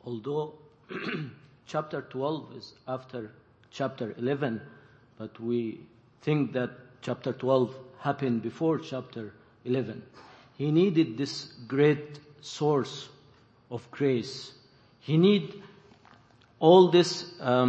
although chapter 12 is after chapter 11, but we think that chapter 12 happened before chapter 11. He needed this great source of grace. He needed all this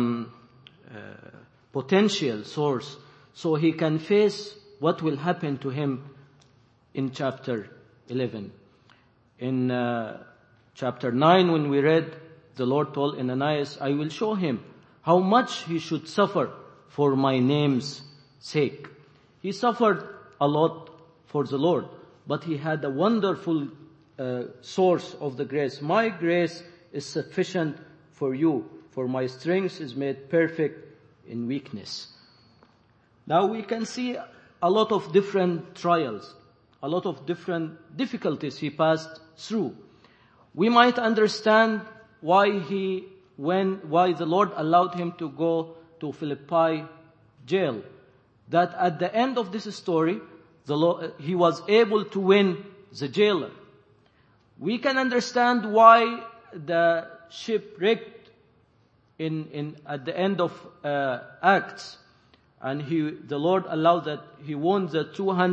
potential source so he can face what will happen to him in chapter 11. In chapter 9, when we read, the Lord told Ananias, I will show him how much he should suffer for my name's sake. He suffered a lot for the Lord, but he had a wonderful source of the grace. My grace is sufficient for you, for my strength is made perfect in weakness. Now we can see a lot of different trials, a lot of different difficulties he passed through. We might understand why the Lord allowed him to go to Philippi jail. That at the end of this story, he was able to win the jailer. We can understand why the ship wrecked at the end of Acts, and the Lord allowed that he won the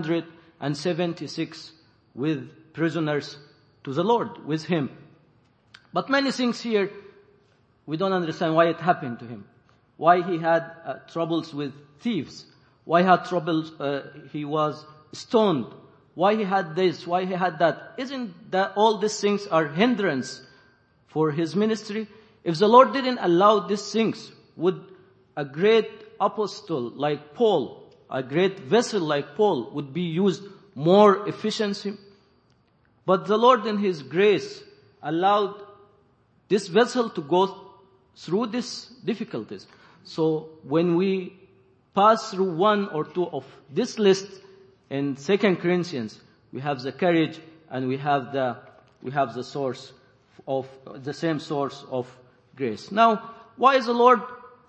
276 with prisoners to the Lord with him. But many things here, we don't understand why it happened to him. Why he had troubles with thieves. Why he had troubles, he was stoned. Why he had this, why he had that. Isn't that all these things are hindrance for his ministry? If the Lord didn't allow these things, would a great apostle like Paul, a great vessel like Paul, would be used more efficiently? But the Lord in His grace allowed this vessel to go through these difficulties. So when we pass through one or two of this list in 2 Corinthians, we have the courage and we have the source of the same source of grace. Now, why is the Lord?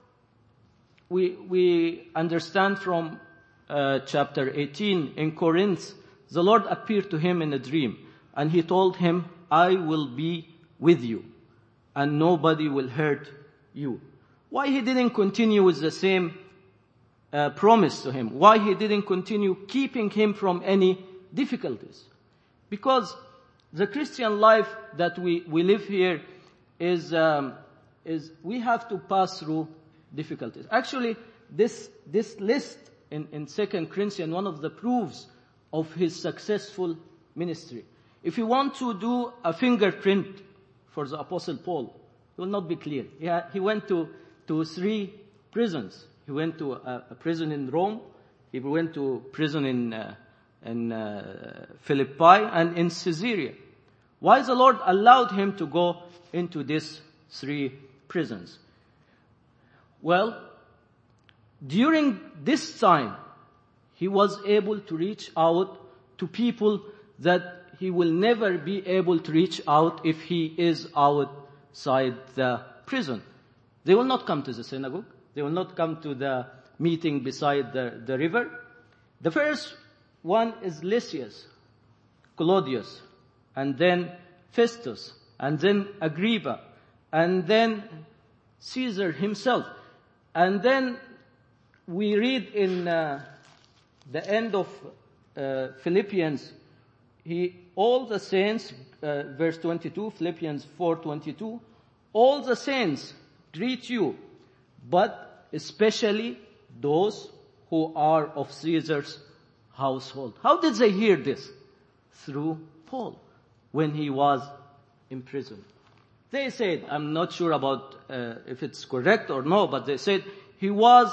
We understand from chapter 18 in Corinth, the Lord appeared to him in a dream, and He told him, I will be with you, and nobody will hurt you. Why He didn't continue with the same promise to him? Why He didn't continue keeping him from any difficulties? Because the Christian life that we live here is we have to pass through difficulties. Actually, this list in 2 Corinthians, one of the proofs of his successful ministry. If you want to do a fingerprint for the Apostle Paul, it will not be clear. He went to 3 prisons. He went to a prison in Rome. He went to prison in Philippi and in Caesarea. Why the Lord allowed him to go into these 3 prisons? Well, during this time, he was able to reach out to people that he will never be able to reach out if he is outside the prison. They will not come to the synagogue. They will not come to the meeting beside the river. The first one is Lysias, Claudius, and then Festus, and then Agrippa, and then Caesar himself. And then we read in the end of Philippians, all the saints, verse 22, Philippians 4:22, all the saints greet you, but especially those who are of Caesar's household. How did they hear this? Through Paul, when he was in prison. They said, I'm not sure about if it's correct or no, but they said he was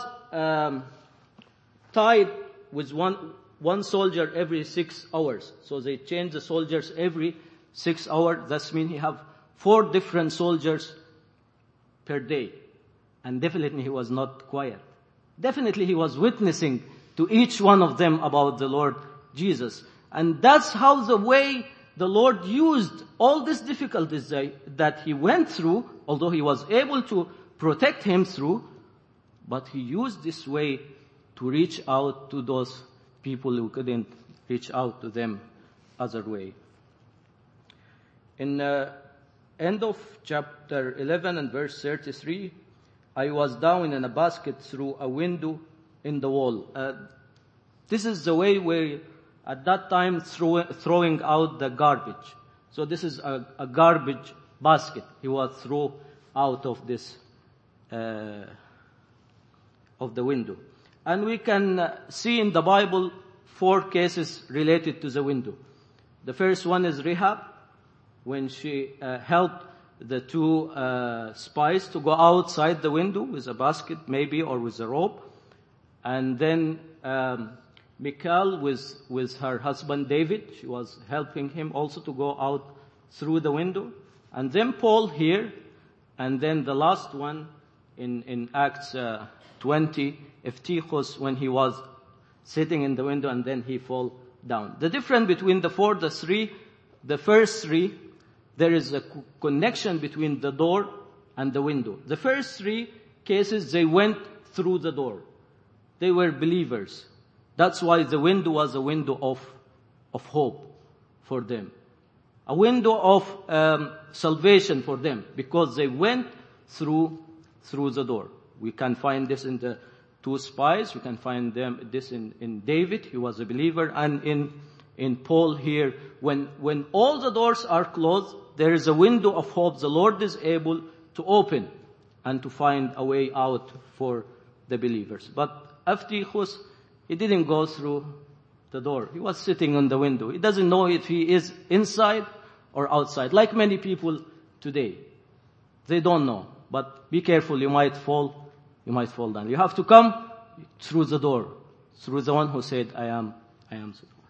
tied with one soldier every 6 hours. So they changed the soldiers every 6 hours. That means he have 4 different soldiers per day. And definitely he was not quiet. Definitely he was witnessing to each one of them about the Lord Jesus. And that's how the way the Lord used all these difficulties that he went through, although he was able to protect him through, but he used this way to reach out to those people who couldn't reach out to them other way. In end of chapter 11 and verse 33, I was down in a basket through a window in the wall. This is the way we, at that time, throwing out the garbage. So this is a garbage basket. He was thrown out of this, of the window. And we can see in the Bible 4 cases related to the window. The first one is Rahab, when she helped the 2 spies to go outside the window with a basket maybe, or with a rope. And then Michal with her husband David, she was helping him also to go out through the window. And then Paul here, and then the last one in Acts 20, Eptichos, when he was sitting in the window and then he fall down. The difference between the first 3, there is a connection between the door and the window. The first 3 cases, they went through the door. They were believers. That's why the window was a window of hope for them. A window of salvation for them, because they went through the door. We can find this in the 2 spies. We can find this in David, he was a believer, and in Paul here. When all the doors are closed, there is a window of hope the Lord is able to open and to find a way out for the believers. But Eptichos, he didn't go through the door. He was sitting on the window. He doesn't know if he is inside or outside. Like many people today. They don't know. But be careful, you might fall down. You have to come through the door. Through the one who said, I am the door.